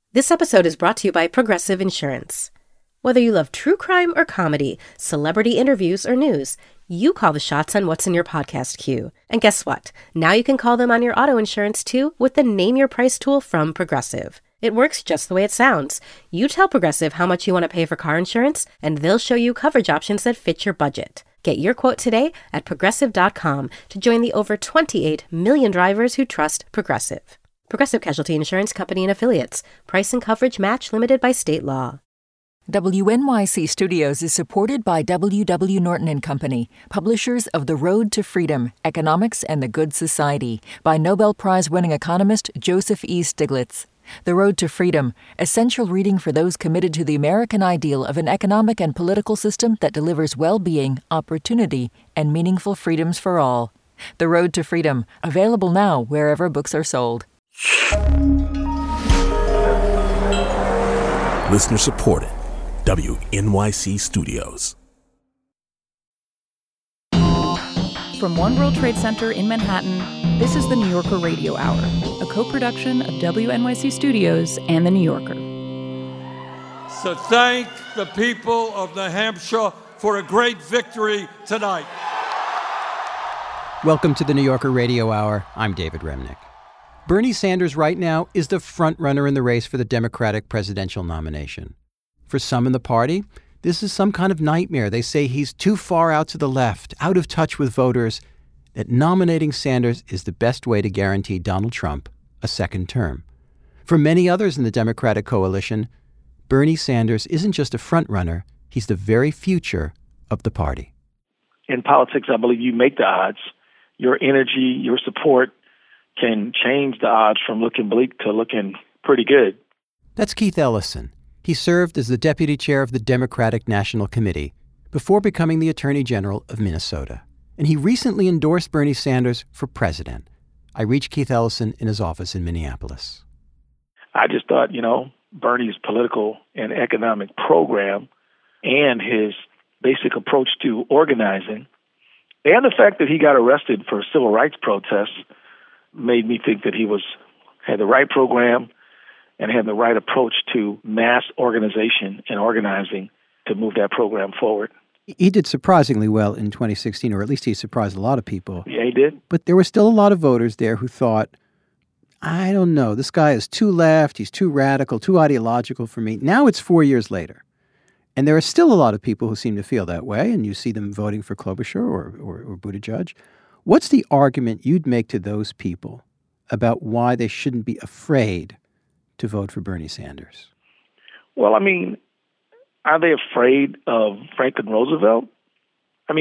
This episode is brought to you by Progressive Insurance. Whether you love true crime or comedy, celebrity interviews or news, you call the shots on what's in your podcast queue. And guess what? Now you can call them on your auto insurance too with the Name Your Price tool from Progressive. It works just the way it sounds. You tell Progressive how much you want to pay for car insurance, and they'll show you coverage options that fit your budget. Get your quote today at Progressive.com to join the over 28 million drivers who trust Progressive. Progressive Casualty Insurance Company and Affiliates. Price and coverage match limited by state law. WNYC Studios is supported by W.W. Norton and Company, publishers of The Road to Freedom, Economics and the Good Society, by Nobel Prize-winning economist Joseph E. Stiglitz. The Road to Freedom, essential reading for those committed to the American ideal of an economic and political system that delivers well-being, opportunity, and meaningful freedoms for all. The Road to Freedom, available now wherever books are sold. Listener supported. WNYC Studios. From One World Trade Center in Manhattan, this is the New Yorker Radio Hour, a co-production of WNYC Studios and The New Yorker. So thank the people of New Hampshire for a great victory tonight. Welcome to the New Yorker Radio Hour. I'm David Remnick. Bernie Sanders right now is the front-runner in the race for the Democratic presidential nomination. For some in the party, this is some kind of nightmare. They say he's too far out to the left, out of touch with voters, that nominating Sanders is the best way to guarantee Donald Trump a second term. For many others in the Democratic coalition, Bernie Sanders isn't just a front-runner, he's the very future of the party. In politics, I believe you make the odds. Your energy, your support can change the odds from looking bleak to looking pretty good. That's Keith Ellison. He served as the deputy chair of the Democratic National Committee before becoming the Attorney General of Minnesota. And he recently endorsed Bernie Sanders for president. I reached Keith Ellison in his office in Minneapolis. I just thought, Bernie's political and economic program and his basic approach to organizing and the fact that he got arrested for civil rights protests made me think that he had the right program and had the right approach to mass organization and organizing to move that program forward. He did surprisingly well in 2016, or at least he surprised a lot of people. Yeah, he did. But there were still a lot of voters there who thought, I don't know, this guy is too left, he's too radical, too ideological for me. Now it's 4 years later. And there are still a lot of people who seem to feel that way, and you see them voting for Klobuchar or Buttigieg. What's the argument you'd make to those people about why they shouldn't be afraid to vote for Bernie Sanders? Well, are they afraid of Franklin Roosevelt? In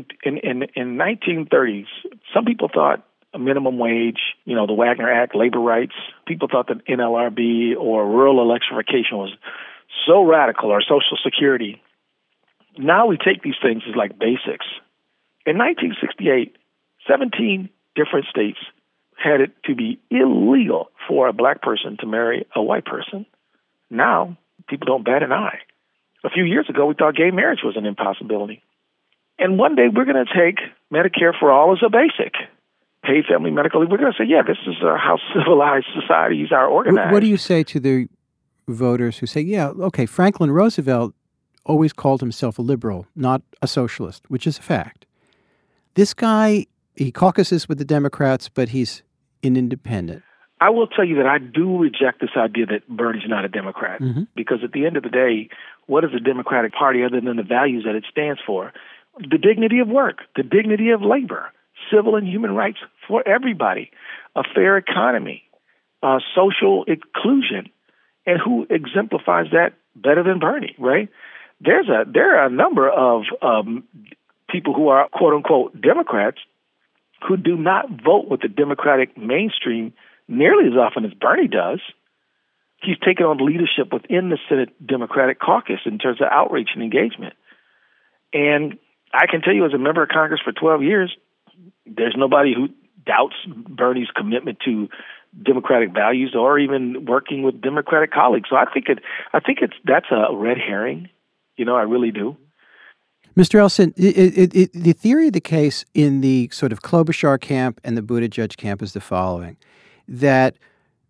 1930s, some people thought a minimum wage, the Wagner Act, labor rights, people thought that NLRB or rural electrification was so radical, or Social Security. Now we take these things as like basics. In 1968, 17 different states had it to be illegal for a black person to marry a white person. Now, people don't bat an eye. A few years ago, we thought gay marriage was an impossibility. And one day, we're going to take Medicare for all as a basic. Paid family medical leave. We're going to say, this is how civilized societies are organized. What do you say to the voters who say, Franklin Roosevelt always called himself a liberal, not a socialist, which is a fact. This guy, he caucuses with the Democrats, but he's an independent. I will tell you that I do reject this idea that Bernie's not a Democrat, because at the end of the day, what is the Democratic Party other than the values that it stands for? The dignity of work, the dignity of labor, civil and human rights for everybody, a fair economy, social inclusion, and who exemplifies that better than Bernie, right? There are a number of people who are quote-unquote Democrats who do not vote with the Democratic mainstream nearly as often as Bernie does. He's taken on leadership within the Senate Democratic caucus in terms of outreach and engagement. And I can tell you, as a member of Congress for 12 years, there's nobody who doubts Bernie's commitment to Democratic values or even working with Democratic colleagues. So I think that's a red herring. I really do. Mr. Ellison, the theory of the case in the sort of Klobuchar camp and the Buttigieg camp is the following, that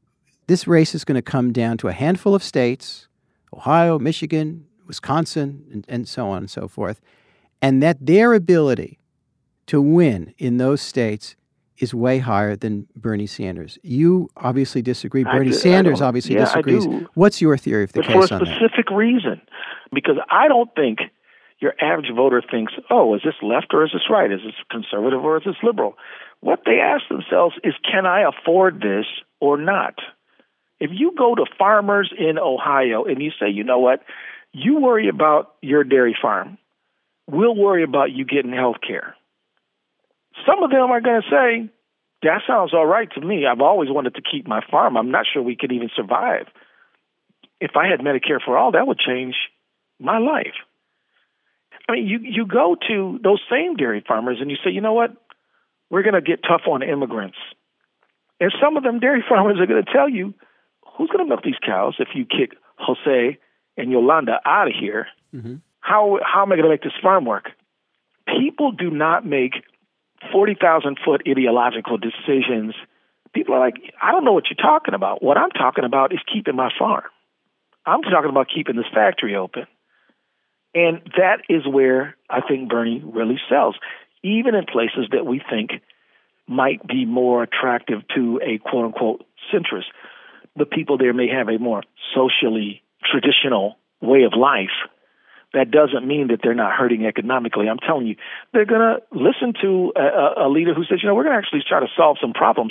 this race is going to come down to a handful of states, Ohio, Michigan, Wisconsin, and so on and so forth, and that their ability to win in those states is way higher than Bernie Sanders. You obviously disagree. Bernie Sanders obviously disagrees. I do. What's your theory of the case on that? For a specific reason. Because I don't think your average voter thinks, oh, is this left or is this right? Is this conservative or is this liberal? What they ask themselves is, can I afford this or not? If you go to farmers in Ohio and you say, you know what, you worry about your dairy farm, we'll worry about you getting health care. Some of them are going to say, that sounds all right to me. I've always wanted to keep my farm. I'm not sure we could even survive. If I had Medicare for all, that would change my life. I mean, you go to those same dairy farmers and you say, you know what, we're going to get tough on immigrants. And some of them dairy farmers are going to tell you, who's going to milk these cows if you kick Jose and Yolanda out of here? Mm-hmm. How am I going to make this farm work? People do not make 40,000-foot ideological decisions. People are like, I don't know what you're talking about. What I'm talking about is keeping my farm. I'm talking about keeping this factory open. And that is where I think Bernie really sells, even in places that we think might be more attractive to a quote-unquote centrist. The people there may have a more socially traditional way of life. That doesn't mean that they're not hurting economically. I'm telling you, they're going to listen to a leader who says, you know, we're going to actually try to solve some problems.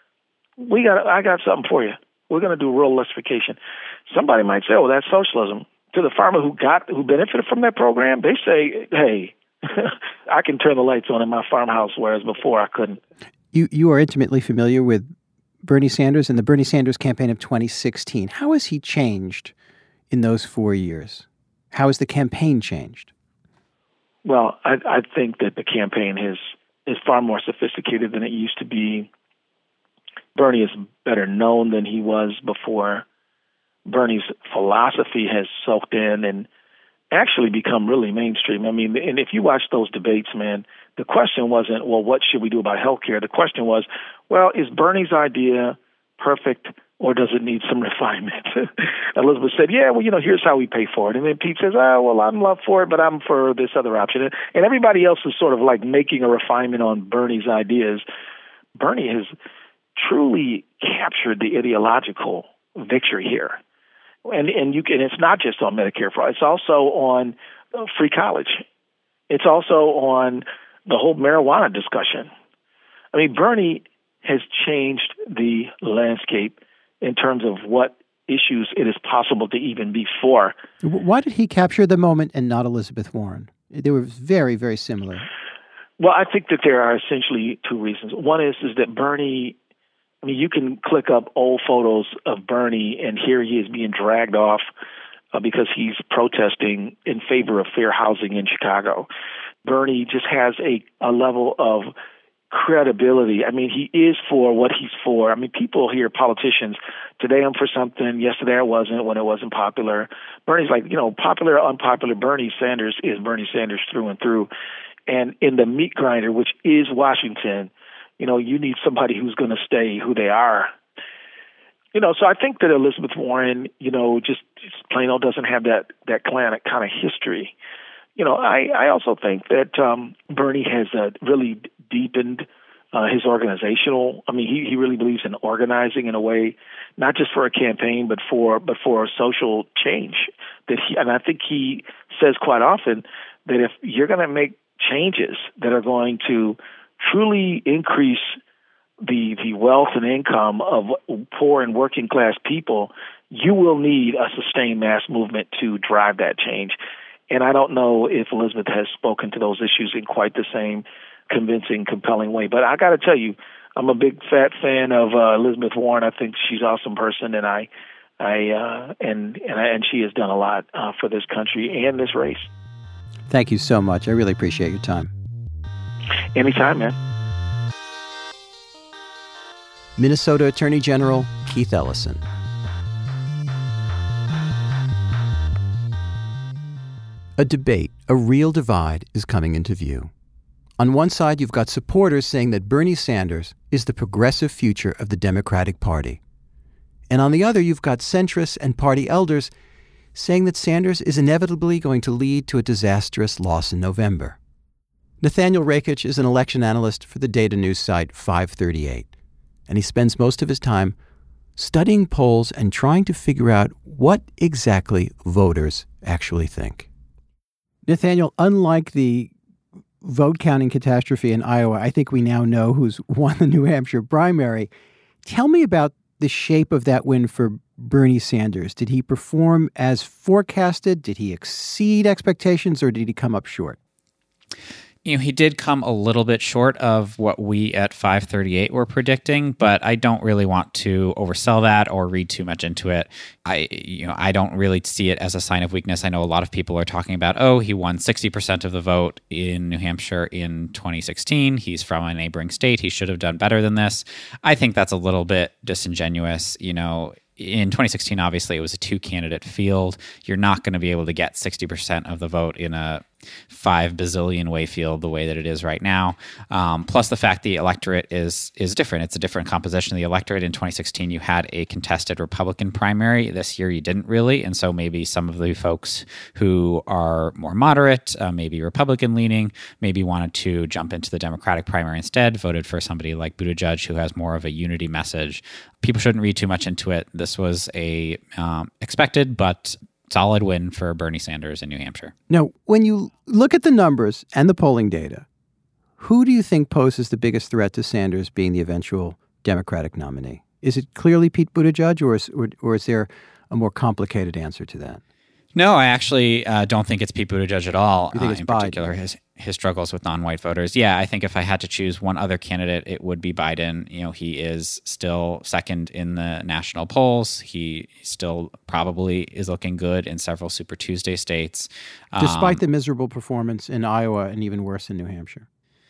I got something for you. We're going to do rural electrification. Somebody might say, oh, that's socialism. To the farmer who benefited from that program, they say, hey, I can turn the lights on in my farmhouse, whereas before I couldn't. You are intimately familiar with Bernie Sanders and the Bernie Sanders campaign of 2016. How has he changed in those 4 years? How has the campaign changed? Well, I think that the campaign is far more sophisticated than it used to be. Bernie is better known than he was before. Bernie's philosophy has soaked in and actually become really mainstream. I mean, and if you watch those debates, man, the question wasn't, well, what should we do about healthcare? The question was, well, is Bernie's idea perfect or does it need some refinement? Elizabeth said, yeah, well, you know, here's how we pay for it. And then Pete says, oh, well, I'm love for it, but I'm for this other option. And everybody else is sort of like making a refinement on Bernie's ideas. Bernie has truly captured the ideological victory here. And it's not just on Medicare for all. It's also on free college. It's also on the whole marijuana discussion. I mean, Bernie has changed the landscape in terms of what issues it is possible to even be for. Why did he capture the moment and not Elizabeth Warren? They were very, very similar. Well, I think that there are essentially two reasons. One is that Bernie, I mean, you can click up old photos of Bernie, and here he is being dragged off because he's protesting in favor of fair housing in Chicago. Bernie just has a level of credibility. I mean, he is for what he's for. I mean, people hear politicians, today I'm for something, yesterday I wasn't when it wasn't popular. Bernie's like, you know, popular or unpopular, Bernie Sanders is Bernie Sanders through and through. And in the meat grinder, which is Washington, you know, you need somebody who's going to stay who they are. You know, so I think that Elizabeth Warren, you know, just plain old doesn't have that kind of history. You know, I also think that Bernie has really deepened his organizational. I mean, he really believes in organizing in a way, not just for a campaign, but for a social change. And I think he says quite often that if you're going to make changes that are going to truly increase the wealth and income of poor and working class people, you will need a sustained mass movement to drive that change. And I don't know if Elizabeth has spoken to those issues in quite the same convincing, compelling way. But I got to tell you, I'm a big fat fan of Elizabeth Warren. I think she's an awesome person, and and she has done a lot for this country and this race. Thank you so much. I really appreciate your time. Anytime, man. Minnesota Attorney General Keith Ellison. A debate, a real divide, is coming into view. On one side, you've got supporters saying that Bernie Sanders is the progressive future of the Democratic Party. And on the other, you've got centrists and party elders saying that Sanders is inevitably going to lead to a disastrous loss in November. Nathaniel Rakich is an election analyst for the data news site 538, and he spends most of his time studying polls and trying to figure out what exactly voters actually think. Nathaniel, unlike the vote counting catastrophe in Iowa, I think we now know who's won the New Hampshire primary. Tell me about the shape of that win for Bernie Sanders. Did he perform as forecasted? Did he exceed expectations, or did he come up short? He did come a little bit short of what we at 538 were predicting, but I don't really want to oversell that or read too much into it. I don't really see it as a sign of weakness. I know a lot of people are talking about, he won 60% of the vote in New Hampshire in 2016. He's from a neighboring state. He should have done better than this. I think that's a little bit disingenuous. In 2016, obviously, it was a two-candidate field. You're not going to be able to get 60% of the vote in a 5 bazillion way field the way that it is right now. Plus the fact the electorate is different. It's a different composition of the electorate. In 2016, you had a contested Republican primary. This year, you didn't really. And so maybe some of the folks who are more moderate, maybe Republican-leaning, maybe wanted to jump into the Democratic primary instead, voted for somebody like Buttigieg, who has more of a unity message. People shouldn't read too much into it. This was a expected but solid win for Bernie Sanders in New Hampshire. Now, when you look at the numbers and the polling data, who do you think poses the biggest threat to Sanders being the eventual Democratic nominee? Is it clearly Pete Buttigieg, or is there a more complicated answer to that? No, I actually don't think it's Pete Buttigieg at all. You think it's in Biden? Particular, his struggles with non-white voters. Yeah, I think if I had to choose one other candidate, it would be Biden. He is still second in the national polls. He still probably is looking good in several Super Tuesday states. Despite the miserable performance in Iowa and even worse in New Hampshire.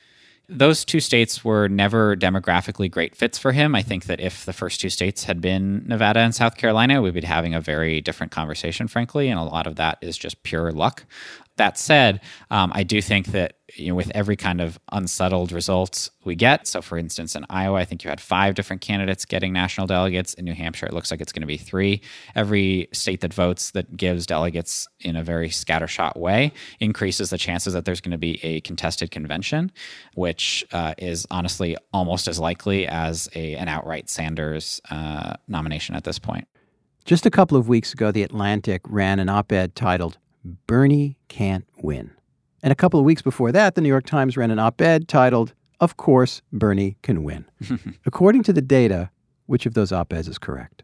Those two states were never demographically great fits for him. I think that if the first two states had been Nevada and South Carolina, we'd be having a very different conversation, frankly, and a lot of that is just pure luck. That said, I do think that with every kind of unsettled results we get, so for instance, in Iowa, I think you had 5 different candidates getting national delegates. In New Hampshire, it looks like it's going to be 3. Every state that votes that gives delegates in a very scattershot way increases the chances that there's going to be a contested convention, which is honestly almost as likely as an outright Sanders nomination at this point. Just a couple of weeks ago, The Atlantic ran an op-ed titled, "Bernie Can't Win." And a couple of weeks before that, the New York Times ran an op-ed titled, "Of Course, Bernie Can Win." According to the data, which of those op-eds is correct?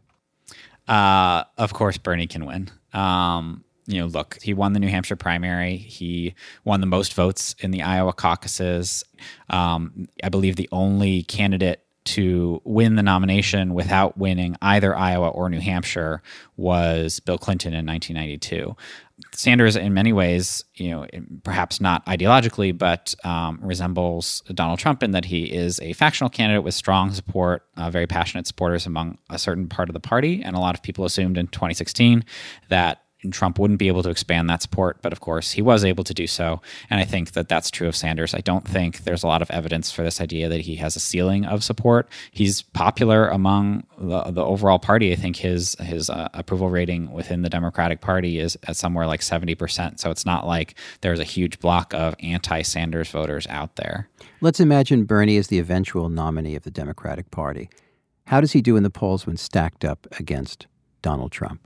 Of course, Bernie can win. Look, he won the New Hampshire primary. He won the most votes in the Iowa caucuses. I believe the only candidate to win the nomination without winning either Iowa or New Hampshire was Bill Clinton in 1992. Sanders, in many ways, perhaps not ideologically, but resembles Donald Trump in that he is a factional candidate with strong support, very passionate supporters among a certain part of the party. And a lot of people assumed in 2016 that Trump wouldn't be able to expand that support, but of course he was able to do so. And I think that that's true of Sanders. I don't think there's a lot of evidence for this idea that he has a ceiling of support. He's popular among the overall party. I think his approval rating within the Democratic Party is at somewhere like 70%. So it's not like there's a huge block of anti-Sanders voters out there. Let's imagine Bernie is the eventual nominee of the Democratic Party. How does he do in the polls when stacked up against Donald Trump?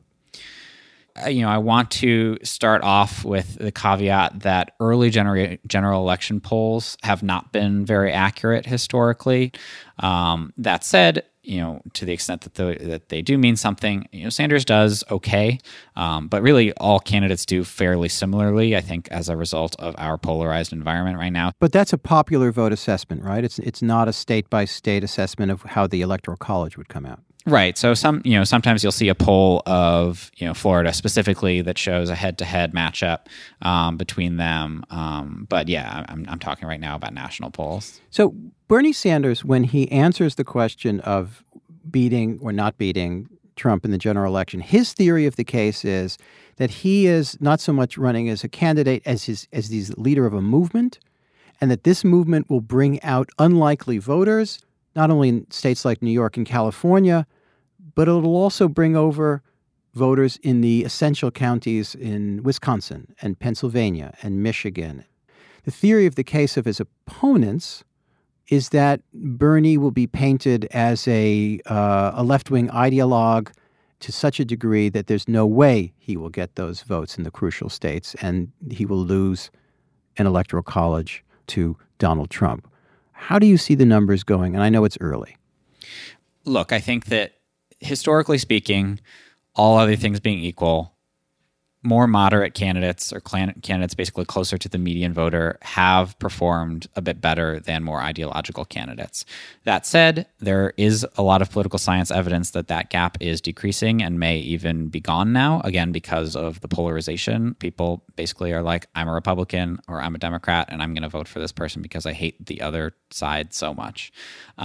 I want to start off with the caveat that early general election polls have not been very accurate historically. That said, to the extent that they do mean something, Sanders does okay, but really all candidates do fairly similarly, I think, as a result of our polarized environment right now. But that's a popular vote assessment, right? It's not a state-by-state assessment of how the Electoral College would come out. Right. So sometimes you'll see a poll of, Florida specifically that shows a head-to-head matchup between them. But yeah, I'm talking right now about national polls. So Bernie Sanders, when he answers the question of beating or not beating Trump in the general election, his theory of the case is that he is not so much running as a candidate as the leader of a movement, and that this movement will bring out unlikely voters, not only in states like New York and California, but it'll also bring over voters in the essential counties in Wisconsin and Pennsylvania and Michigan. The theory of the case of his opponents is that Bernie will be painted as a left-wing ideologue to such a degree that there's no way he will get those votes in the crucial states, and he will lose an electoral college to Donald Trump. How do you see the numbers going? And I know it's early. Look, I think that historically speaking, all other things being equal, more moderate candidates or candidates basically closer to the median voter have performed a bit better than more ideological candidates. That said, there is a lot of political science evidence that that gap is decreasing and may even be gone now, again, because of the polarization. People basically are like, I'm a Republican or I'm a Democrat, and I'm going to vote for this person because I hate the other side so much.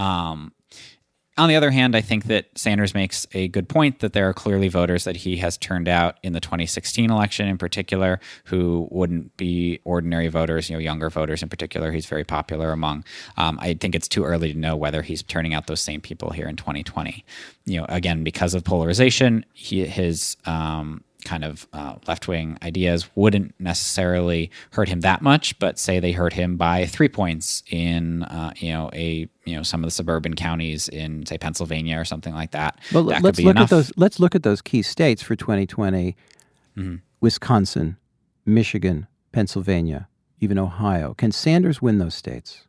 On the other hand, I think that Sanders makes a good point that there are clearly voters that he has turned out in the 2016 election in particular who wouldn't be ordinary voters, younger voters in particular he's very popular among. I think it's too early to know whether he's turning out those same people here in 2020. Again, because of polarization, his kind of left-wing ideas wouldn't necessarily hurt him that much, but say they hurt him by 3 points in some of the suburban counties in, say, Pennsylvania or something like that. Well, that let's could be look enough. at those. Let's look at those key states for 2020: Wisconsin, Michigan, Pennsylvania, even Ohio. Can Sanders win those states?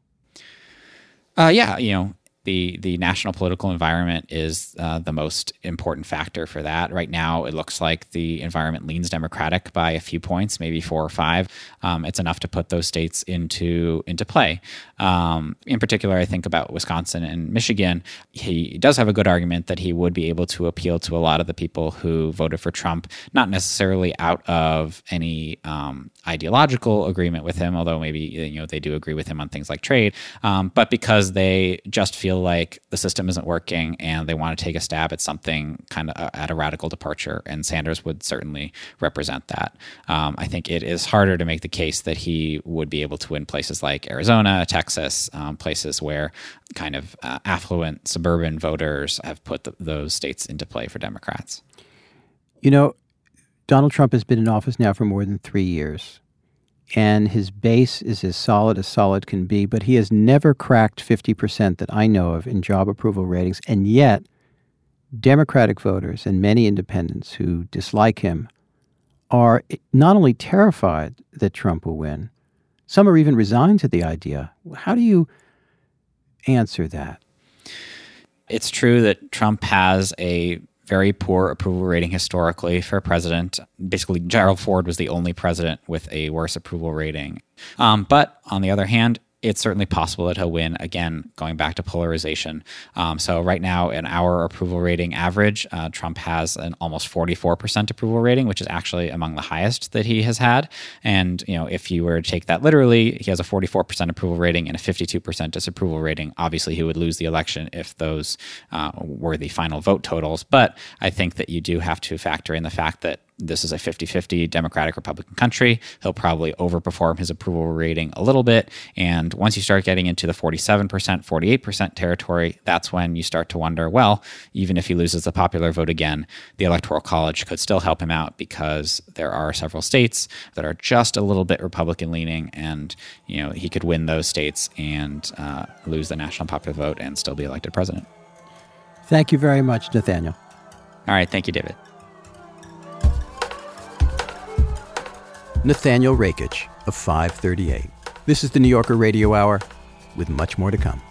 Yeah, the national political environment is the most important factor for that. Right now, it looks like the environment leans Democratic by a few points, maybe 4 or 5. It's enough to put those states into play. In particular, I think about Wisconsin and Michigan. He does have a good argument that he would be able to appeal to a lot of the people who voted for Trump, not necessarily out of any ideological agreement with him, although maybe they do agree with him on things like trade, but because they just feel like the system isn't working and they want to take a stab at something kind of at a radical departure, and Sanders would certainly represent that. I think it is harder to make the case that he would be able to win places like Arizona, Texas, places where kind of affluent suburban voters have put those states into play for Democrats. Donald Trump has been in office now for more than 3 years, and his base is as solid can be, but he has never cracked 50% that I know of in job approval ratings, and yet Democratic voters and many independents who dislike him are not only terrified that Trump will win, some are even resigned to the idea. How do you answer that? It's true that Trump has a very poor approval rating historically for a president. Basically, Gerald Ford was the only president with a worse approval rating. But on the other hand, it's certainly possible that he'll win, again, going back to polarization. So right now, in our approval rating average, Trump has an almost 44% approval rating, which is actually among the highest that he has had. And, if you were to take that literally, he has a 44% approval rating and a 52% disapproval rating. Obviously, he would lose the election if those were the final vote totals. But I think that you do have to factor in the fact that this is a 50-50 Democratic-Republican country. He'll probably overperform his approval rating a little bit. And once you start getting into the 47%, 48% territory, that's when you start to wonder, well, even if he loses the popular vote again, the Electoral College could still help him out because there are several states that are just a little bit Republican-leaning, and he could win those states and lose the national popular vote and still be elected president. Thank you very much, Nathaniel. All right. Thank you, David. Nathaniel Rakich of 538. This is the New Yorker Radio Hour, with much more to come.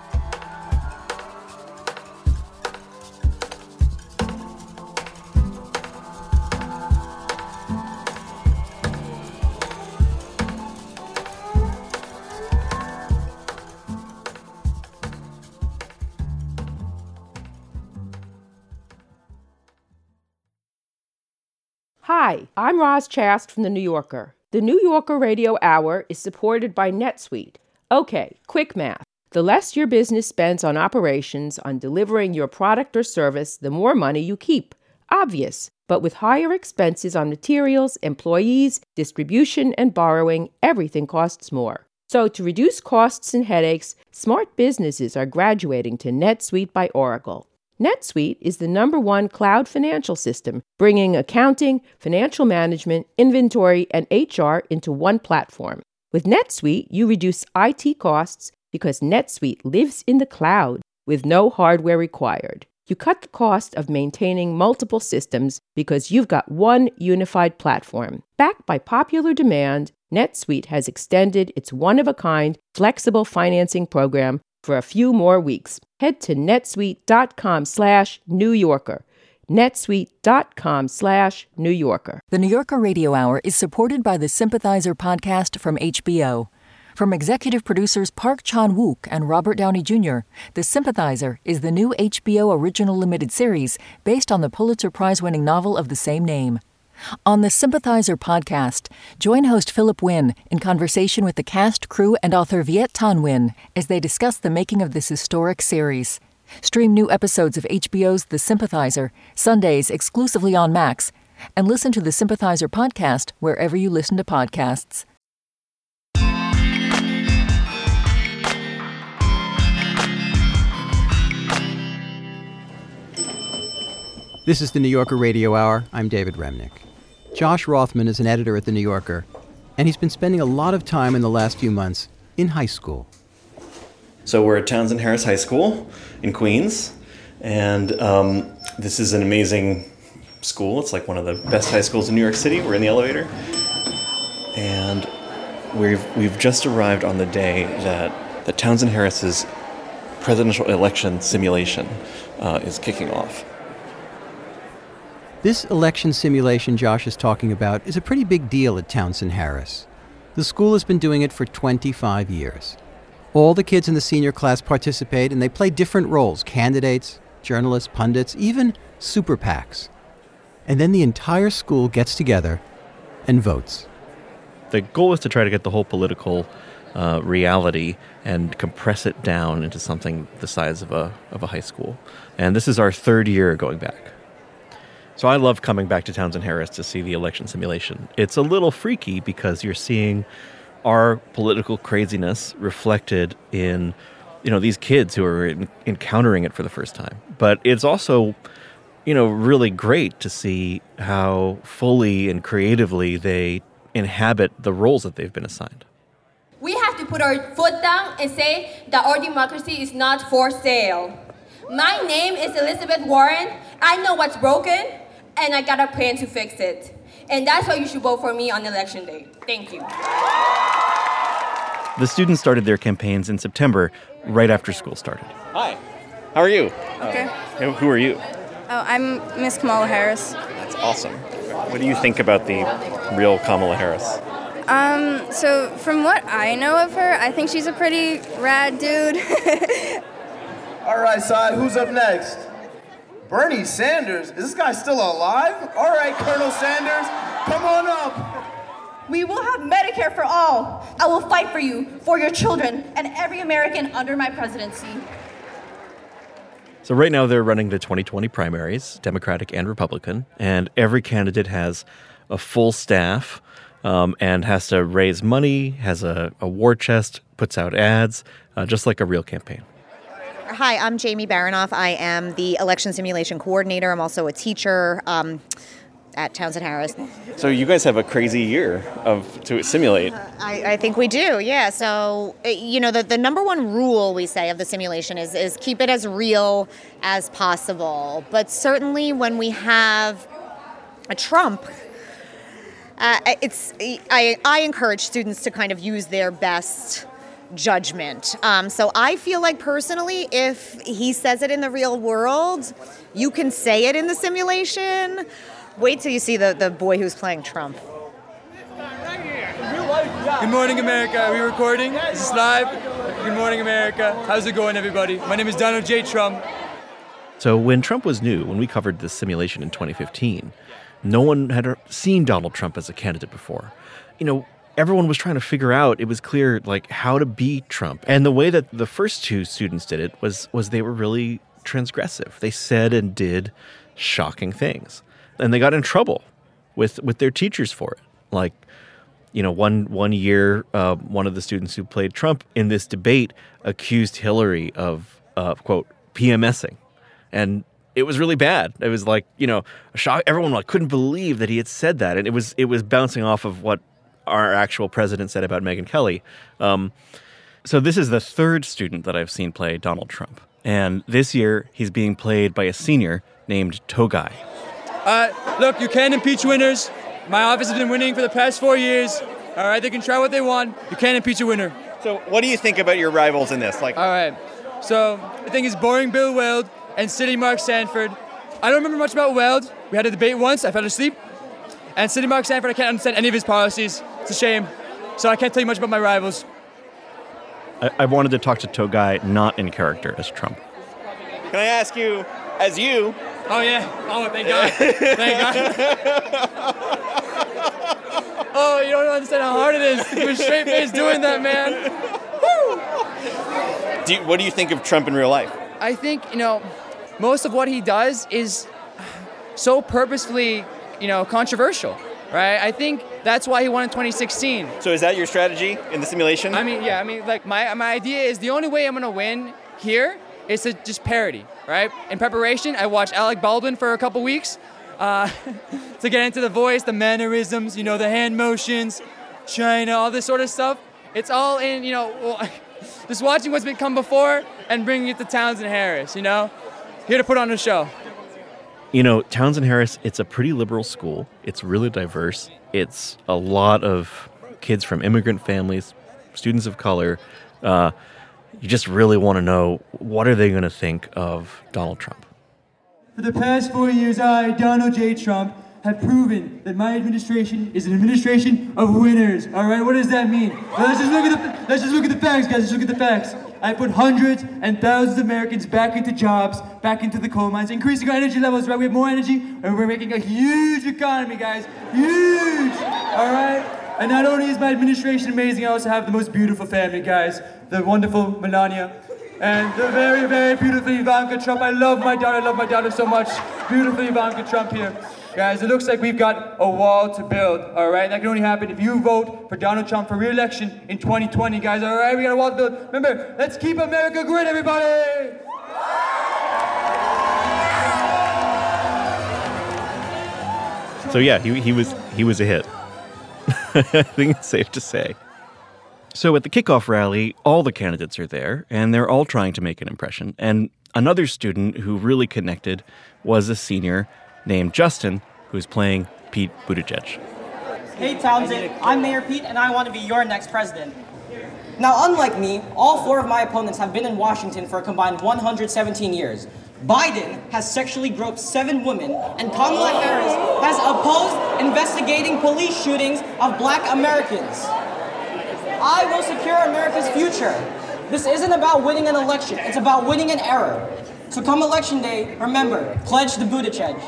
Hi, I'm Roz Chast from The New Yorker. The New Yorker Radio Hour is supported by NetSuite. Okay, quick math. The less your business spends on operations, on delivering your product or service, the more money you keep. Obvious. But with higher expenses on materials, employees, distribution, and borrowing, everything costs more. So to reduce costs and headaches, smart businesses are graduating to NetSuite by Oracle. NetSuite is the #1 cloud financial system, bringing accounting, financial management, inventory, and HR into one platform. With NetSuite, you reduce IT costs because NetSuite lives in the cloud with no hardware required. You cut the cost of maintaining multiple systems because you've got one unified platform. Backed by popular demand, NetSuite has extended its one-of-a-kind flexible financing program for a few more weeks. Head to netsuite.com/New Yorker. netsuite.com/New Yorker. The New Yorker Radio Hour is supported by the Sympathizer podcast from HBO. From executive producers Park Chan-wook and Robert Downey Jr., The Sympathizer is the new HBO original limited series based on the Pulitzer Prize-winning novel of the same name. On the Sympathizer podcast, join host Philip Wynn in conversation with the cast, crew, and author Viet Thanh Nguyen as they discuss the making of this historic series. Stream new episodes of HBO's The Sympathizer, Sundays exclusively on Max, and listen to the Sympathizer podcast wherever you listen to podcasts. This is the New Yorker Radio Hour. I'm David Remnick. Josh Rothman is an editor at the New Yorker, and he's been spending a lot of time in the last few months in high school. So we're at Townsend Harris High School in Queens, and this is an amazing school. It's like one of the best high schools in New York City. We're in the elevator, and we've just arrived on the day that Townsend Harris's presidential election simulation is kicking off. This election simulation Josh is talking about is a pretty big deal at Townsend Harris. The school has been doing it for 25 years. All the kids in the senior class participate, and they play different roles: candidates, journalists, pundits, even super PACs. And then the entire school gets together and votes. The goal is to try to get the whole political reality and compress it down into something the size of a high school. And this is our third year going back. So I love coming back to Townsend Harris to see the election simulation. It's a little freaky because you're seeing our political craziness reflected in, these kids who are encountering it for the first time. But it's also, really great to see how fully and creatively they inhabit the roles that they've been assigned. We have to put our foot down and say that our democracy is not for sale. My name is Elizabeth Warren. I know what's broken, and I got a plan to fix it. And that's why you should vote for me on election day. Thank you. The students started their campaigns in September, right after school started. Hi, how are you? Okay. Who are you? Oh, I'm Miss Kamala Harris. That's awesome. What do you think about the real Kamala Harris? So from what I know of her, I think she's a pretty rad dude. All right, side, who's up next? Bernie Sanders? Is this guy still alive? All right, Colonel Sanders, come on up. We will have Medicare for all. I will fight for you, for your children, and every American under my presidency. So right now they're running the 2020 primaries, Democratic and Republican, and every candidate has a full staff and has to raise money, has a war chest, puts out ads, just like a real campaign. Hi, I'm Jamie Baranoff. I am the election simulation coordinator. I'm also a teacher at Townsend Harris. So you guys have a crazy year to simulate. I think we do, yeah. So, the number one rule we say of the simulation is keep it as real as possible. But certainly when we have a Trump, I encourage students to kind of use their best judgment. So I feel like personally, if he says it in the real world, you can say it in the simulation. Wait till you see the boy who's playing Trump. Good morning, America. Are we recording? Is this live? Good morning, America. How's it going, everybody? My name is Donald J. Trump. So when Trump was new, when we covered this simulation in 2015, no one had seen Donald Trump as a candidate before. Everyone was trying to figure out, it was clear, how to beat Trump. And the way that the first two students did it was they were really transgressive. They said and did shocking things. And they got in trouble with their teachers for it. One year, one of the students who played Trump in this debate accused Hillary of, quote, PMSing. And it was really bad. It was like, a shock. Everyone couldn't believe that he had said that. And it was bouncing off of what our actual president said about Megyn Kelly. So this is the third student that I've seen play Donald Trump. And this year, he's being played by a senior named Togai. Look, you can't impeach winners. My office has been winning for the past 4 years. All right, they can try what they want. You can't impeach a winner. So what do you think about your rivals in this? All right, so I think it's boring Bill Weld and City Mark Sanford. I don't remember much about Weld. We had a debate once. I fell asleep. And City Mark Sanford, I can't understand any of his policies. It's a shame. So I can't tell you much about my rivals. I wanted to talk to Togai not in character as Trump. Can I ask you, as you... Oh, yeah. Oh, thank God. Thank God. Oh, you don't understand how hard it is to keep a straight face doing that, man. Woo! What do you think of Trump in real life? I think, most of what he does is so purposefully, controversial, right? I think that's why he won in 2016. So is that your strategy in the simulation? My idea is the only way I'm going to win here is to just parody, right? In preparation, I watched Alec Baldwin for a couple weeks to get into the voice, the mannerisms, the hand motions, China, all this sort of stuff. It's all in, just watching what's been come before and bringing it to Townsend Harris, Here to put on a show. Townsend Harris, it's a pretty liberal school. It's really diverse. It's a lot of kids from immigrant families, students of color. You just really want to know, what are they going to think of Donald Trump? For the past 4 years, I, Donald J. Trump, have proven that my administration is an administration of winners. All right, what does that mean? Well, let's just look at the facts, guys. Let's look at the facts. I put hundreds and thousands of Americans back into jobs, back into the coal mines, increasing our energy levels, right? We have more energy, and we're making a huge economy, guys. Huge! All right? And not only is my administration amazing, I also have the most beautiful family, guys. The wonderful Melania, and the very, very beautiful Ivanka Trump. I love my daughter so much. Beautiful Ivanka Trump here. Guys, it looks like we've got a wall to build, all right? That can only happen if you vote for Donald Trump for re-election in 2020, guys, all right? We got a wall to build. Remember, let's keep America great, everybody! So yeah, he was a hit. I think it's safe to say. So at the kickoff rally, all the candidates are there, and they're all trying to make an impression. And another student who really connected was a senior named Justin, who's playing Pete Buttigieg. Hey Townsend, I'm Mayor Pete, and I want to be your next president. Now, unlike me, all 4 of my opponents have been in Washington for a combined 117 years. Biden has sexually groped 7 women, and Kamala Harris has opposed investigating police shootings of Black Americans. I will secure America's future. This isn't about winning an election, it's about winning an era. So come election day, remember, pledge the Buttigieg.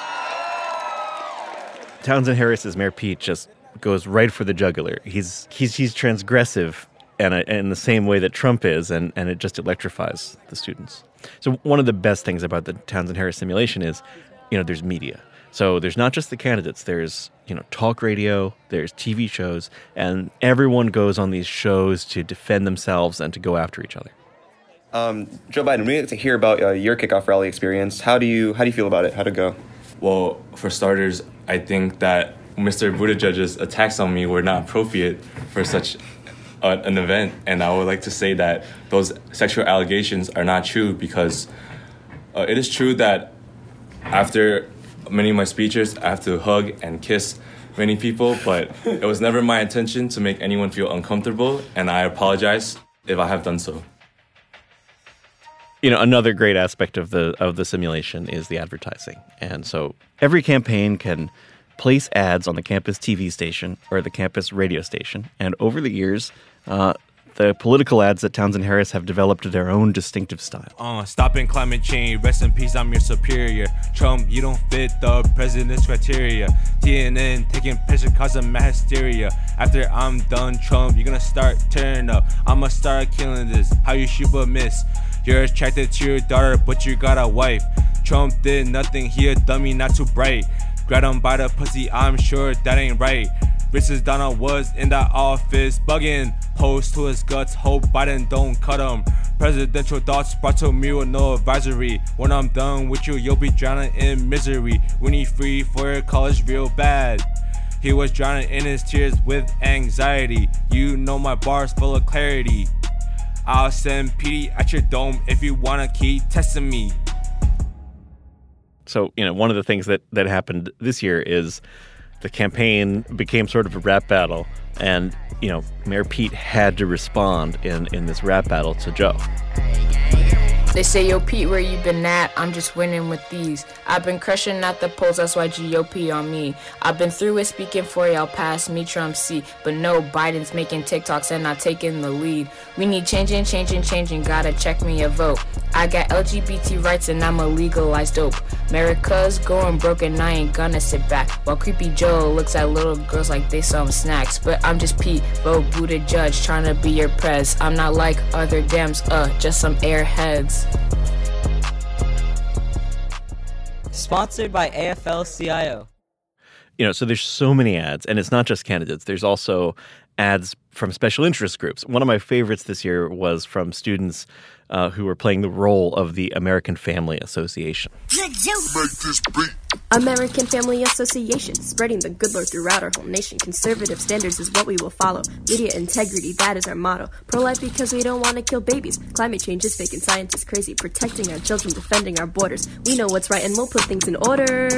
Townsend Harris's Mayor Pete just goes right for the jugular. He's transgressive in the same way that Trump is, and it just electrifies the students. So one of the best things about the Townsend Harris simulation is, there's media. So there's not just the candidates, there's, talk radio, there's TV shows, and everyone goes on these shows to defend themselves and to go after each other. Joe Biden, we get to hear about your kickoff rally experience. How do you feel about it? How'd it go? Well, for starters, I think that Mr. Buttigieg's attacks on me were not appropriate for such an event, and I would like to say that those sexual allegations are not true, because it is true that after many of my speeches, I have to hug and kiss many people, but it was never my intention to make anyone feel uncomfortable, and I apologize if I have done so. Another great aspect of the simulation is the advertising. And so every campaign can place ads on the campus TV station or the campus radio station. And over the years, the political ads at Townsend Harris have developed their own distinctive style. Stopping climate change, rest in peace, I'm your superior. Trump, you don't fit the president's criteria. TNN taking pictures causing mass hysteria. After I'm done, Trump, you're gonna start turning up. I'ma start killing this, how you shoot but miss. You're attracted to your daughter, but you got a wife. Trump did nothing, he a dummy, not too bright. Grab him by the pussy, I'm sure that ain't right. Racist Donald was in that office bugging. Post to his guts, hope Biden don't cut him. Presidential thoughts brought to me with no advisory. When I'm done with you, you'll be drowning in misery. We need free for your college real bad. He was drowning in his tears with anxiety. You know my bars full of clarity. I'll send PD at your dome if you wanna keep testing me. So, one of the things that happened this year is the campaign became sort of a rap battle. And, Mayor Pete had to respond in this rap battle to Joe. They say, yo, Pete, where you been at? I'm just winning with these. I've been crushing at the polls, that's why GOP on me. I've been through it, speaking for y'all past me, Trump C. But no, Biden's making TikToks and not taking the lead. We need changing, gotta check me a vote. I got LGBT rights and I'm a legalized dope. America's going broke and I ain't gonna sit back. While creepy Joe looks at little girls like they some snacks. But I'm just Pete, vote Buttigieg, trying to be your prez. I'm not like other Dems, just some airheads. Sponsored by AFL-CIO. So there's so many ads, and it's not just candidates. There's also ads from special interest groups. One of my favorites this year was from students who were playing the role of the American Family Association. American Family Association, spreading the good Lord throughout our whole nation. Conservative standards is what we will follow. Media integrity, that is our motto. Pro-life because we don't want to kill babies. Climate change is fake and science is crazy. Protecting our children, defending our borders. We know what's right and we'll put things in order.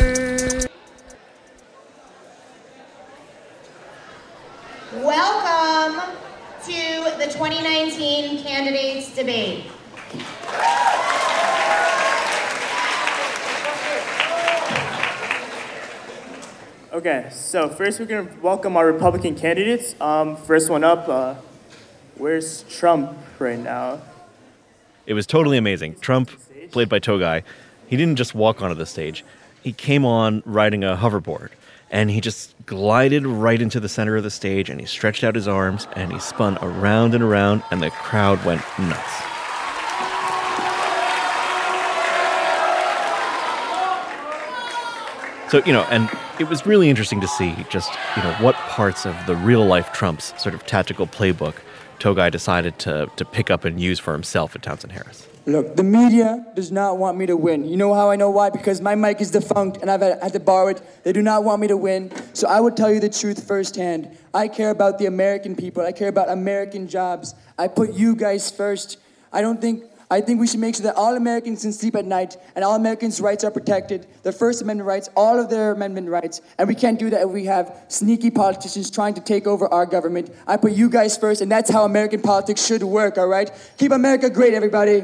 Welcome to the 2019 candidates debate. Okay, so first we're going to welcome our Republican candidates. First one up, where's Trump right now? It was totally amazing. Trump, played by Togai, he didn't just walk onto the stage. He came on riding a hoverboard, and he just glided right into the center of the stage, and he stretched out his arms, and he spun around and around, and the crowd went nuts. So, and it was really interesting to see just, what parts of the real-life Trump's sort of tactical playbook Togai decided to pick up and use for himself at Townsend Harris. Look, the media does not want me to win. You know how I know why? Because my mic is defunct and I've had to borrow it. They do not want me to win. So I would tell you the truth firsthand. I care about the American people. I care about American jobs. I put you guys first. I think we should make sure that all Americans can sleep at night and all Americans' rights are protected. Their First Amendment rights, all of their amendment rights. And we can't do that if we have sneaky politicians trying to take over our government. I put you guys first, and that's how American politics should work, all right? Keep America great, everybody.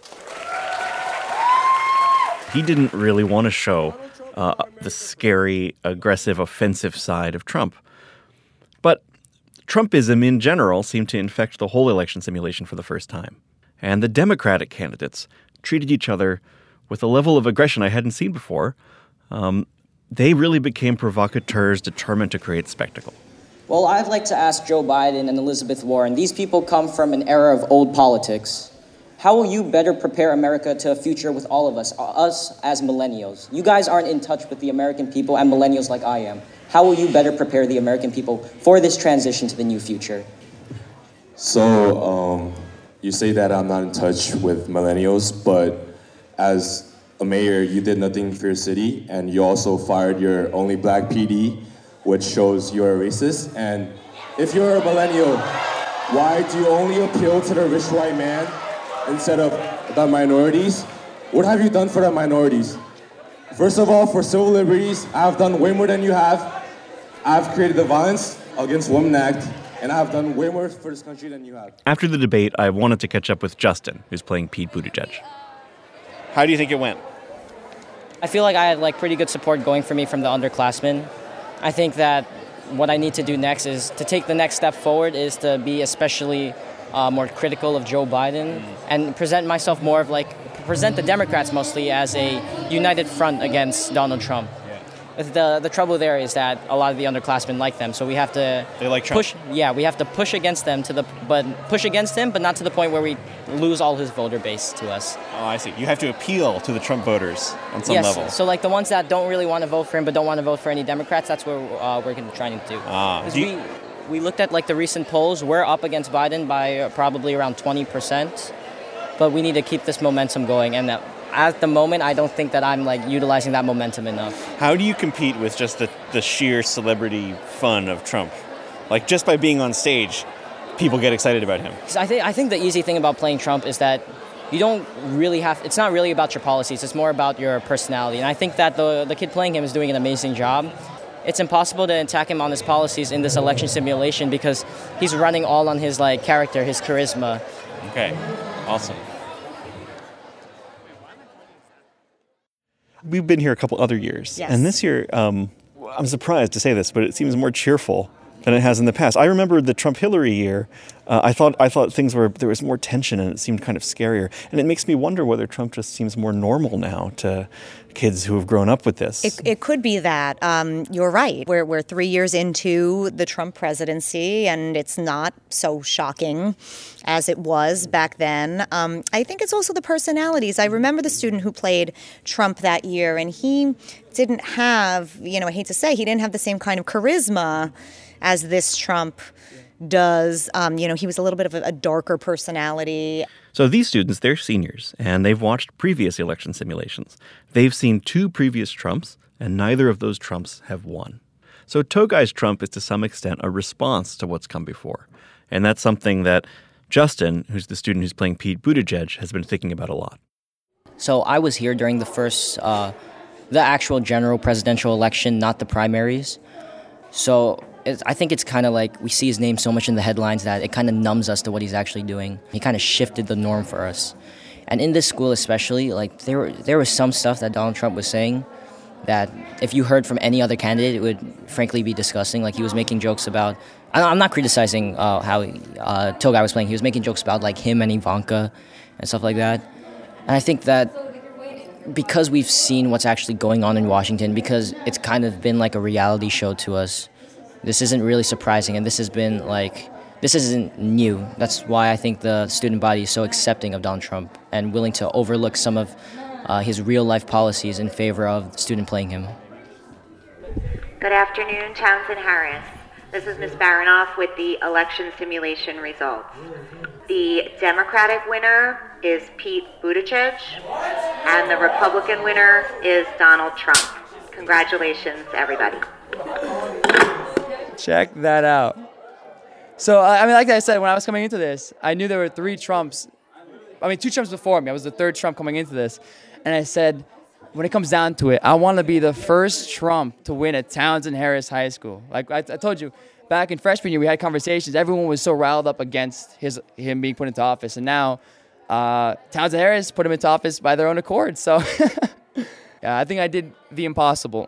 He didn't really want to show the scary, aggressive, offensive side of Trump. But Trumpism in general seemed to infect the whole election simulation for the first time. And the Democratic candidates treated each other with a level of aggression I hadn't seen before. They really became provocateurs determined to create spectacle. Well, I'd like to ask Joe Biden and Elizabeth Warren. These people come from an era of old politics. How will you better prepare America to a future with all of us as millennials? You guys aren't in touch with the American people and millennials like I am. How will you better prepare the American people for this transition to the new future? So, you say that I'm not in touch with millennials, but as a mayor, you did nothing for your city, and you also fired your only black PD, which shows you're a racist. And if you're a millennial, why do you only appeal to the rich white man instead of the minorities? What have you done for the minorities? First of all, for civil liberties, I've done way more than you have. I've created the Violence Against Women Act, and I've done way more for this country than you have. After the debate, I wanted to catch up with Justin, who's playing Pete Buttigieg. How do you think it went? I feel like I had pretty good support going for me from the underclassmen. I think that what I need to do next is to take the next step forward is to be especially more critical of Joe Biden and present myself more of present the Democrats mostly as a united front against Donald Trump. The trouble there is that a lot of the underclassmen like them, so we have to push. Yeah, we have to push against them but not to the point where we lose all his voter base to us. Oh, I see. You have to appeal to the Trump voters on some level. Yes, so the ones that don't really want to vote for him but don't want to vote for any Democrats, that's what we're trying to do. We looked at the recent polls. We're up against Biden by probably around 20%. but we need to keep this momentum going. And at the moment, I don't think that I'm utilizing that momentum enough. How do you compete with just the sheer celebrity fun of Trump? Just by being on stage, people get excited about him. I think the easy thing about playing Trump is that you don't really it's not really about your policies, it's more about your personality. And I think that the kid playing him is doing an amazing job. It's impossible to attack him on his policies in this election simulation because he's running all on his character, his charisma. Okay, awesome. We've been here a couple other years. Yes. And this year, I'm surprised to say this, but it seems more cheerful than it has in the past. I remember the Trump-Hillary year. I thought there was more tension and it seemed kind of scarier. And it makes me wonder whether Trump just seems more normal now to kids who have grown up with this. It could be that. You're right. We're 3 years into the Trump presidency, and it's not so shocking as it was back then. I think it's also the personalities. I remember the student who played Trump that year, and he didn't have, I hate to say, he didn't have the same kind of charisma as this Trump does. He was a little bit of a darker personality. So these students, they're seniors, and they've watched previous election simulations. They've seen 2 previous Trumps, and neither of those Trumps have won. So Togai's Trump is to some extent a response to what's come before. And that's something that Justin, who's the student who's playing Pete Buttigieg, has been thinking about a lot. So I was here during the first, the actual general presidential election, not the primaries. So I think it's kind of we see his name so much in the headlines that it kind of numbs us to what he's actually doing. He kind of shifted the norm for us. And in this school especially, there was some stuff that Donald Trump was saying that if you heard from any other candidate, it would frankly be disgusting. He was making jokes about, I'm not criticizing how Togai was playing. He was making jokes about him and Ivanka and stuff like that. And I think that because we've seen what's actually going on in Washington, because it's kind of been like a reality show to us, this isn't really surprising, and this isn't new. That's why I think the student body is so accepting of Donald Trump and willing to overlook some of his real-life policies in favor of the student playing him. Good afternoon, Townsend Harris. This is Ms. Baronoff with the election simulation results. The Democratic winner is Pete Buttigieg, and the Republican winner is Donald Trump. Congratulations, everybody. Check that out. So, like I said, when I was coming into this, I knew there were 3 Trumps. 2 Trumps before me. I was the 3rd Trump coming into this. And I said, when it comes down to it, I want to be the first Trump to win at Townsend Harris High School. I told you, back in freshman year, we had conversations. Everyone was so riled up against him being put into office. And now, Townsend Harris put him into office by their own accord. So, yeah, I think I did the impossible.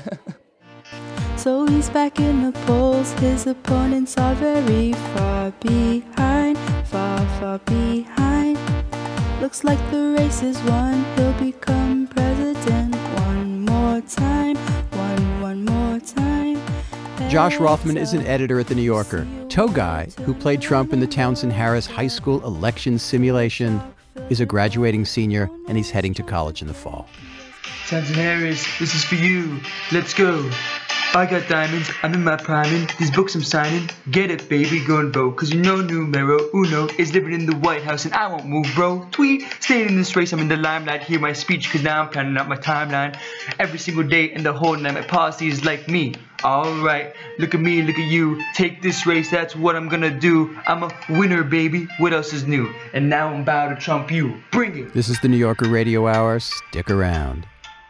So he's back in the polls, his opponents are very far behind, far behind. Looks like the race is won, he'll become president one more time, one more time. Josh Rothman is an editor at The New Yorker. Togai, who played Trump in the Townsend Harris High School election simulation, is a graduating senior, and he's heading to college in the fall. Townsend Harris, this is for you. Let's go. I got diamonds, I'm in my priming, these books I'm signing, get it baby, go and vote, cause you know numero uno is living in the White House and I won't move bro, tweet, staying in this race, I'm in the limelight, hear my speech cause now I'm planning out my timeline, every single day and the whole night, my policy is like me, alright, look at me, look at you, take this race, that's what I'm gonna do, I'm a winner baby, what else is new, and now I'm about to trump you, bring it. This is the New Yorker Radio Hour, stick around.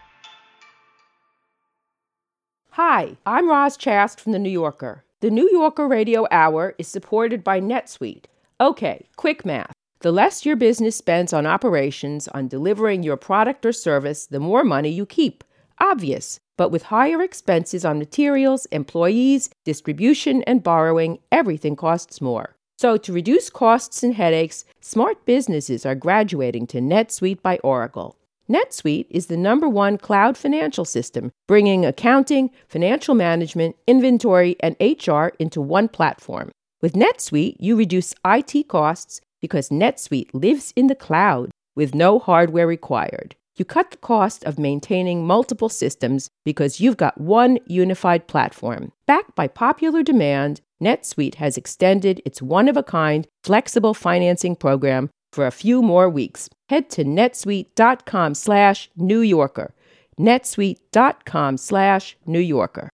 Hi, I'm Roz Chast from The New Yorker. The New Yorker Radio Hour is supported by NetSuite. Okay, quick math. The less your business spends on operations, on delivering your product or service, the more money you keep. Obvious. But with higher expenses on materials, employees, distribution, and borrowing, everything costs more. So to reduce costs and headaches, smart businesses are graduating to NetSuite by Oracle. NetSuite is the #1 cloud financial system, bringing accounting, financial management, inventory, and HR into one platform. With NetSuite, you reduce IT costs because NetSuite lives in the cloud with no hardware required. You cut the cost of maintaining multiple systems because you've got one unified platform. Backed by popular demand, NetSuite has extended its one-of-a-kind, flexible financing program for a few more weeks. Head to netsuite.com/New Yorker. netsuite.com/New Yorker.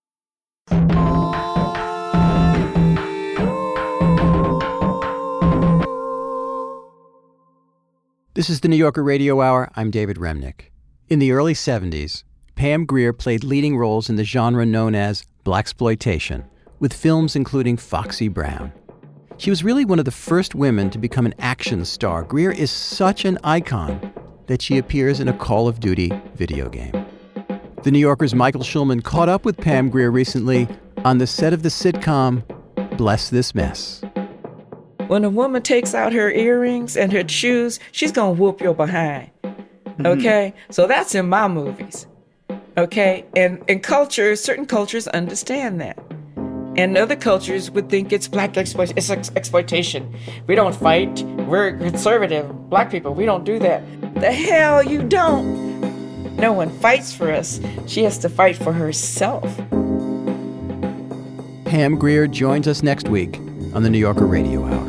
This is the New Yorker Radio Hour. I'm David Remnick. In the early 70s, Pam Grier played leading roles in the genre known as blaxploitation, with films including Foxy Brown. She was really one of the first women to become an action star. Grier is such an icon that she appears in a Call of Duty video game. The New Yorker's Michael Schulman caught up with Pam Grier recently on the set of the sitcom Bless This Mess. When a woman takes out her earrings and her shoes, she's gonna whoop your behind. Okay? So that's in my movies. Okay? And cultures, certain cultures understand that. And other cultures would think it's black exploitation. We don't fight. We're conservative. Black people, we don't do that. The hell you don't. No one fights for us. She has to fight for herself. Pam Grier joins us next week on the New Yorker Radio Hour.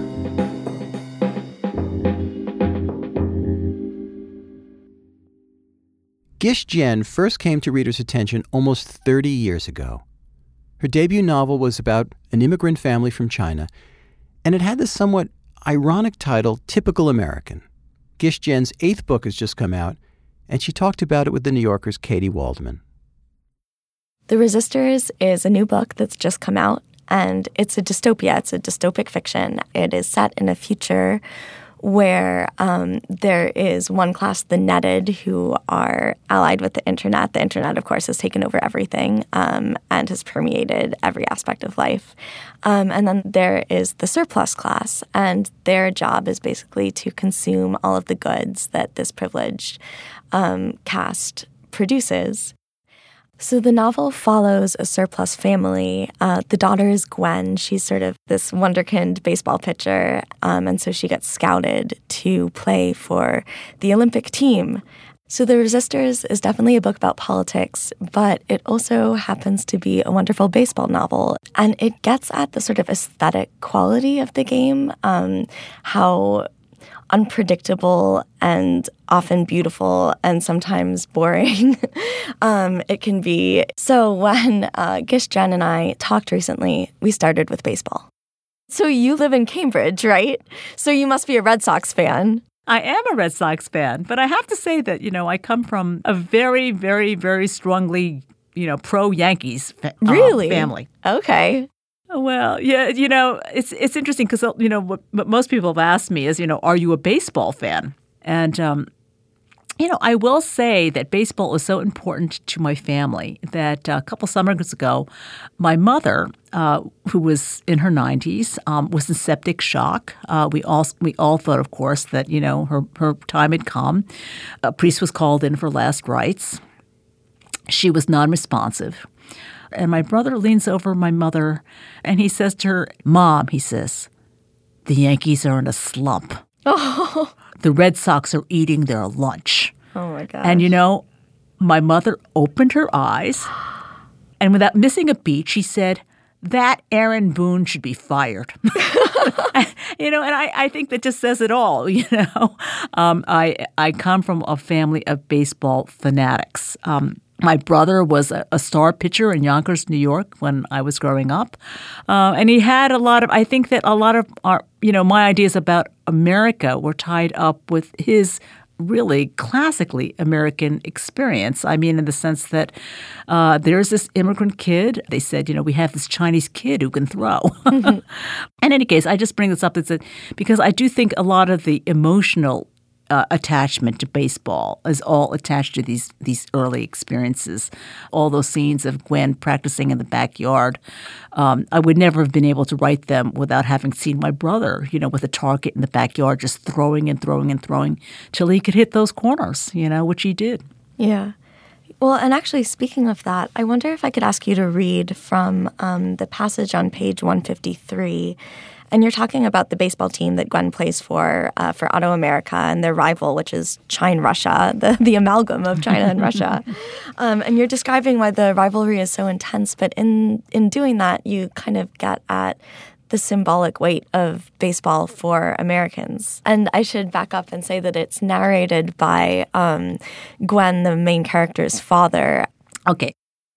Gish Jen first came to readers' attention almost 30 years ago. Her debut novel was about an immigrant family from China, and it had the somewhat ironic title, Typical American. Gish Jen's 8th book has just come out, and she talked about it with the New Yorker's Katie Waldman. The Resistors is a new book that's just come out, and it's a dystopia. It's a dystopic fiction. It is set in a future where there is one class, the netted, who are allied with the internet. The internet, of course, has taken over everything and has permeated every aspect of life. And then there is the surplus class, and their job is basically to consume all of the goods that this privileged caste produces. So the novel follows a surplus family. The daughter is Gwen. She's sort of this wonderkind baseball pitcher, and so she gets scouted to play for the Olympic team. So The Resistors is definitely a book about politics, but it also happens to be a wonderful baseball novel, and it gets at the sort of aesthetic quality of the game, how unpredictable and often beautiful and sometimes boring it can be. So when Gish Jen and I talked recently, we started with baseball. So you live in Cambridge, right? So you must be a Red Sox fan. I am a Red Sox fan, but I have to say that, I come from a very, very, very strongly, pro-Yankees family. Okay. Well, yeah, it's interesting because, what most people have asked me is, are you a baseball fan? And, I will say that baseball is so important to my family that a couple summers ago, my mother, who was in her 90s, was in septic shock. We all thought, of course, that, her time had come. A priest was called in for last rites. She was non-responsive. And my brother leans over my mother and he says to her, "Mom," he says, "the Yankees are in a slump. Oh. The Red Sox are eating their lunch." Oh, my gosh. And, my mother opened her eyes and without missing a beat, she said, "That Aaron Boone should be fired." And I think that just says it all, I come from a family of baseball fanatics. My brother was a star pitcher in Yonkers, New York when I was growing up. And he had I think that a lot of our, my ideas about America were tied up with his really classically American experience. I mean, in the sense that there's this immigrant kid. They said, we have this Chinese kid who can throw. Mm-hmm. In any case, I just bring this up because I do think a lot of the emotional attachment to baseball is all attached to these early experiences. All those scenes of Gwen practicing in the backyard, I would never have been able to write them without having seen my brother, with a target in the backyard just throwing and throwing and throwing till he could hit those corners, which he did. Yeah. Well, and actually, speaking of that, I wonder if I could ask you to read from the passage on page 153. And you're talking about the baseball team that Gwen plays for Auto America and their rival, which is China Russia, the amalgam of China and Russia. And you're describing why the rivalry is so intense. But in doing that, you kind of get at the symbolic weight of baseball for Americans. And I should back up and say that it's narrated by Gwen, the main character's father. Okay.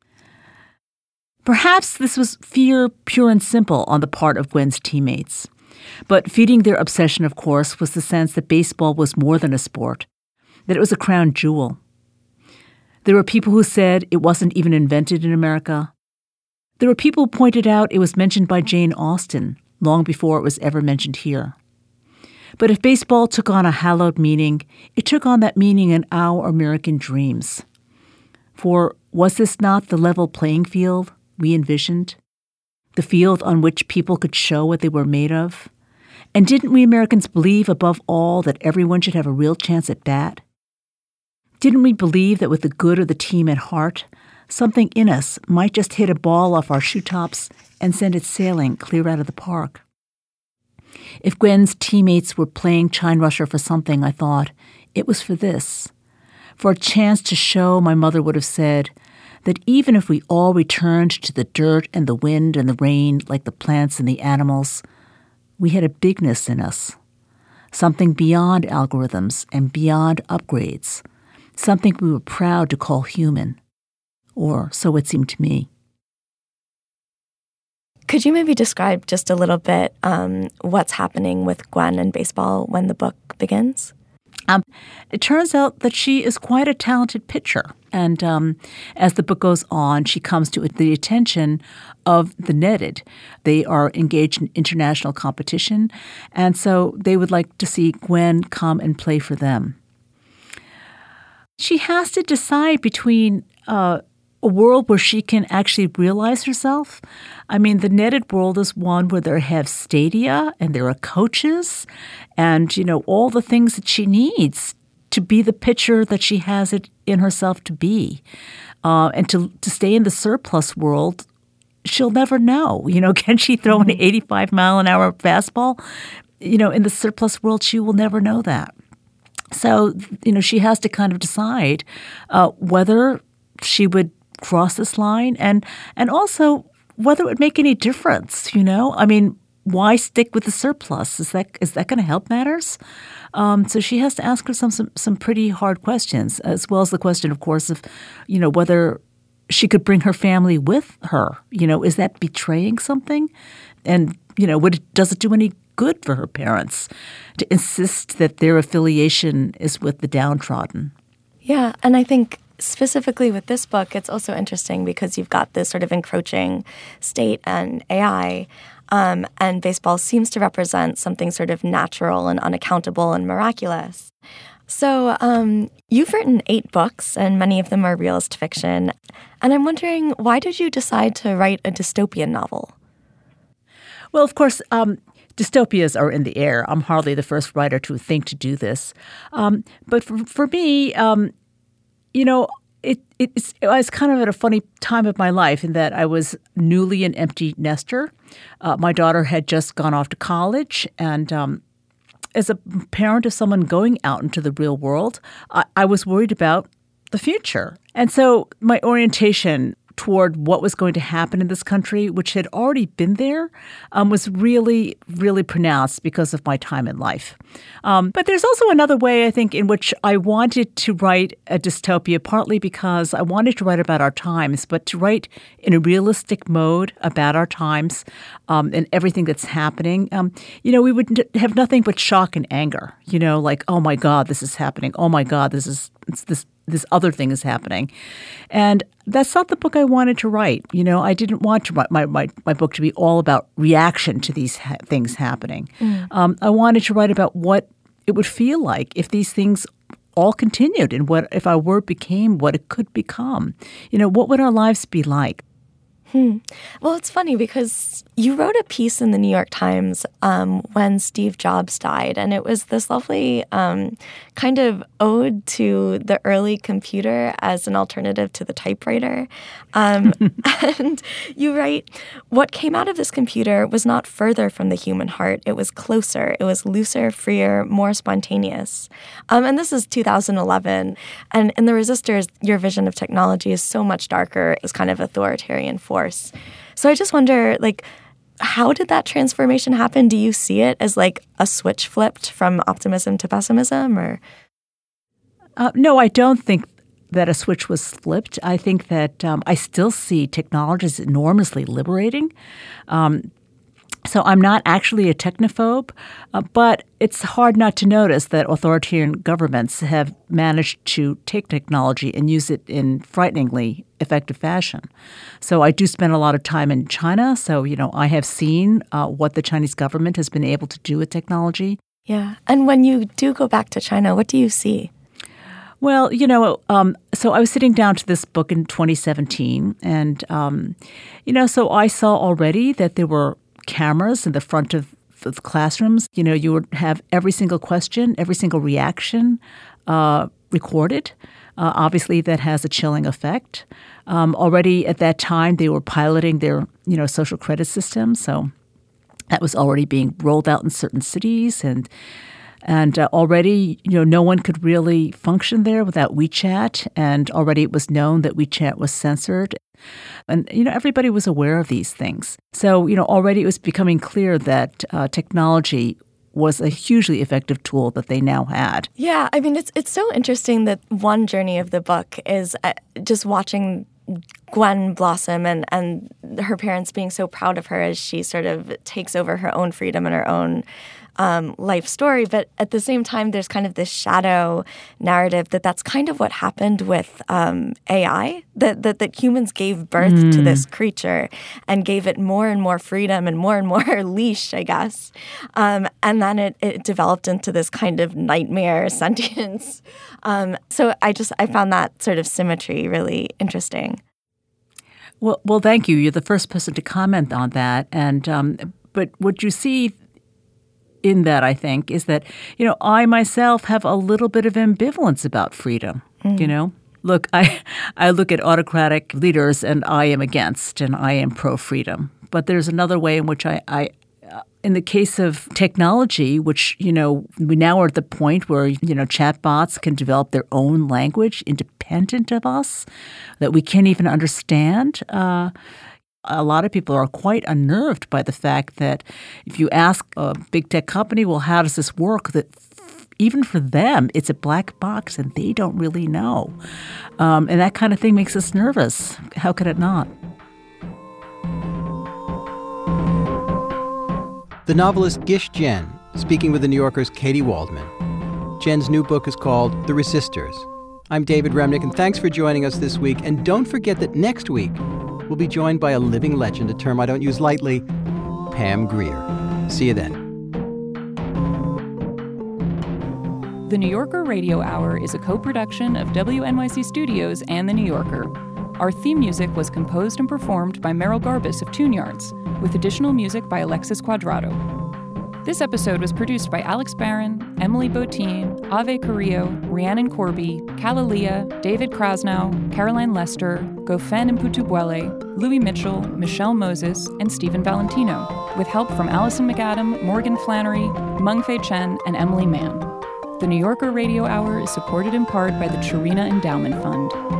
Perhaps this was fear pure and simple on the part of Gwen's teammates. But feeding their obsession, of course, was the sense that baseball was more than a sport, that it was a crown jewel. There were people who said it wasn't even invented in America. There were people who pointed out it was mentioned by Jane Austen long before it was ever mentioned here. But if baseball took on a hallowed meaning, it took on that meaning in our American dreams. For was this not the level playing field we envisioned? The field on which people could show what they were made of? And didn't we Americans believe above all that everyone should have a real chance at bat? Didn't we believe that with the good of the team at heart, something in us might just hit a ball off our shoe tops and send it sailing clear out of the park? If Gwen's teammates were playing Chine Rusher for something, I thought, it was for this. For a chance to show, my mother would have said, that even if we all returned to the dirt and the wind and the rain like the plants and the animals, we had a bigness in us, something beyond algorithms and beyond upgrades, something we were proud to call human, or so it seemed to me. Could you maybe describe just a little bit what's happening with Gwen and baseball when the book begins? It turns out that she is quite a talented pitcher. And as the book goes on, she comes to the attention of the netted. They are engaged in international competition, and so they would like to see Gwen come and play for them. She has to decide between a world where she can actually realize herself. I mean, the netted world is one where they have stadia and there are coaches and, all the things that she needs to be the pitcher that she has it in herself to be. And to stay in the surplus world, she'll never know. Can she throw an 85-mile-an-hour fastball? In the surplus world, she will never know that. So, she has to kind of decide whether she would cross this line and also whether it would make any difference, I mean, why stick with the surplus? Is that going to help matters? So she has to ask herself some pretty hard questions, as well as the question, of course, of, whether she could bring her family with her. Is that betraying something? And, does it do any good for her parents to insist that their affiliation is with the downtrodden? Yeah, and I think specifically with this book, it's also interesting because you've got this sort of encroaching state and AI, and baseball seems to represent something sort of natural and unaccountable and miraculous. So you've written 8 books, and many of them are realist fiction. And I'm wondering, why did you decide to write a dystopian novel? Well, of course, dystopias are in the air. I'm hardly the first writer to think to do this. But for me, it was kind of at a funny time of my life in that I was newly an empty nester. My daughter had just gone off to college, and as a parent of someone going out into the real world, I was worried about the future. And so my orientation toward what was going to happen in this country, which had already been there, was really, really pronounced because of my time in life. But there's also another way, I think, in which I wanted to write a dystopia, partly because I wanted to write about our times, but to write in a realistic mode about our times and everything that's happening. We would have nothing but shock and anger, like, oh, my God, this is happening. Oh, my God, this other thing is happening. And that's not the book I wanted to write. I didn't want to write my book to be all about reaction to these things happening. I wanted to write about what it would feel like if these things all continued and what if our world became what it could become. What would our lives be like? Well, it's funny because you wrote a piece in the New York Times when Steve Jobs died, and it was this lovely kind of ode to the early computer as an alternative to the typewriter. And you write, what came out of this computer was not further from the human heart. It was closer. It was looser, freer, more spontaneous. And this is 2011. And in The Resistors, your vision of technology is so much darker. It's kind of authoritarian force. So I just wonder, how did that transformation happen? Do you see it as like a switch flipped from optimism to pessimism, or? No, I don't think that a switch was flipped. I think that I still see technology as enormously liberating. So I'm not actually a technophobe, but it's hard not to notice that authoritarian governments have managed to take technology and use it in frighteningly effective fashion. So I do spend a lot of time in China. So, I have seen what the Chinese government has been able to do with technology. Yeah. And when you do go back to China, what do you see? Well, so I was sitting down to this book in 2017, and, so I saw already that there were cameras in the front of the classrooms. You would have every single question, every single reaction recorded. Obviously, that has a chilling effect. Already at that time, they were piloting their, social credit system. So that was already being rolled out in certain cities, and already, no one could really function there without WeChat. And already it was known that WeChat was censored. And, everybody was aware of these things. So, already it was becoming clear that technology was a hugely effective tool that they now had. Yeah, I mean, it's so interesting that one journey of the book is just watching Gwen blossom and her parents being so proud of her as she sort of takes over her own freedom and her own life story. But at the same time, there's kind of this shadow narrative that's kind of what happened with AI, that humans gave birth to this creature and gave it more and more freedom and more leash, I guess. And then it developed into this kind of nightmare sentience. So I found that sort of symmetry really interesting. Well, thank you. You're the first person to comment on that. And but what you see in that, I think, is that, I myself have a little bit of ambivalence about freedom, Look, I look at autocratic leaders and I am against and I am pro-freedom. But there's another way in which I in the case of technology, which, we now are at the point where, chatbots can develop their own language independent of us that we can't even understand. A lot of people are quite unnerved by the fact that if you ask a big tech company, well, how does this work? That even for them, it's a black box and they don't really know. And that kind of thing makes us nervous. How could it not? The novelist Gish Jen, speaking with The New Yorker's Katie Waldman. Jen's new book is called The Resistors. I'm David Remnick, and thanks for joining us this week. And don't forget that next week, we'll be joined by a living legend, a term I don't use lightly, Pam Grier. See you then. The New Yorker Radio Hour is a co-production of WNYC Studios and The New Yorker. Our theme music was composed and performed by Merrill Garbus of Tune Yards, with additional music by Alexis Cuadrado. This episode was produced by Alex Barron, Emily Botine, Ave Carrillo, Rhiannon Corby, Kalalia, David Krasnow, Caroline Lester, Gofen Mputubuele, Louis Mitchell, Michelle Moses, and Stephen Valentino, with help from Allison McAdam, Morgan Flannery, Mengfei Chen, and Emily Mann. The New Yorker Radio Hour is supported in part by the Chirina Endowment Fund.